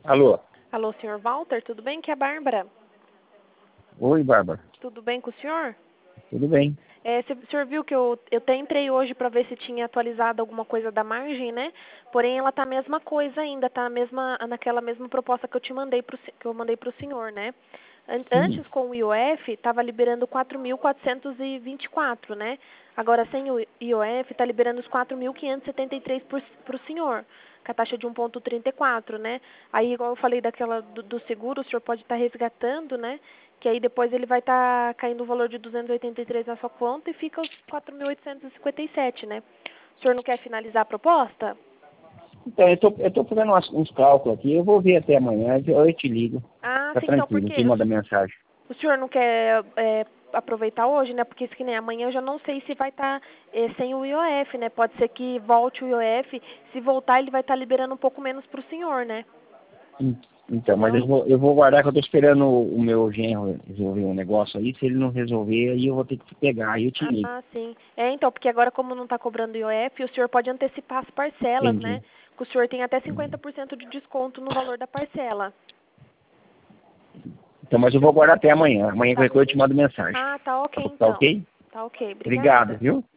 Alô? Alô, senhor Walter, tudo bem? Que é a Bárbara. Oi, Bárbara. Tudo bem com o senhor? Tudo bem? O senhor viu que eu até entrei hoje para ver se tinha atualizado alguma coisa da margem, né? Porém, ela tá a mesma coisa ainda, tá naquela mesma proposta que eu mandei para o senhor, né? Sim. Antes, com o IOF, estava liberando 4.424, né? Agora, sem o IOF, está liberando os 4.573 para o senhor, com a taxa de 1,34, né? Aí, igual eu falei do seguro, o senhor pode estar resgatando, né? Que aí depois ele vai estar caindo o valor de 283 na sua conta e fica os 4.857, né? O senhor não quer finalizar a proposta? Então, eu tô fazendo uns cálculos aqui, eu vou ver até amanhã, eu te ligo. Ah, Tá sim, então, tranquilo, porque te manda mensagem. o senhor não quer aproveitar hoje, né? Porque que nem amanhã eu já não sei se vai estar sem o IOF, né? Pode ser que volte o IOF. Se voltar, ele vai estar liberando um pouco menos para o senhor, né? Então, mas Entendeu? eu vou guardar que eu tô esperando o meu genro resolver um negócio aí, se ele não resolver, aí eu vou ter que pegar, aí eu te ligo. Ah, sim. Então, porque agora como não está cobrando IOF, o senhor pode antecipar as parcelas, né? Entendi. Que o senhor tem até 50% de desconto no valor da parcela. Então, mas eu vou guardar até amanhã. Amanhã Tá. qualquer coisa eu te mando mensagem. Ah, tá ok Tá então. ok? Tá ok. Obrigado, Obrigada. viu?